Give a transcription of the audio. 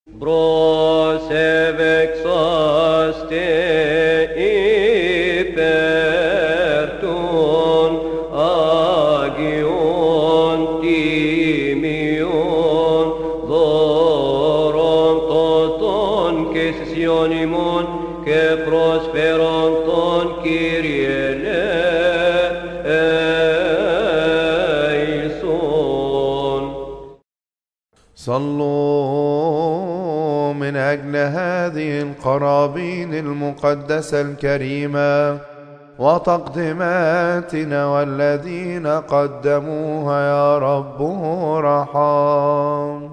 Προσεύεξαστε υπέρ των Άγιων τιμιών δώρων τότων και αισθησιών ημών και προσφέρον τον Κύριε ελέησον. صلوا من أجل هذه القرابين المقدسة الكريمة وتقدماتنا والذين قدموها يا رب رحم.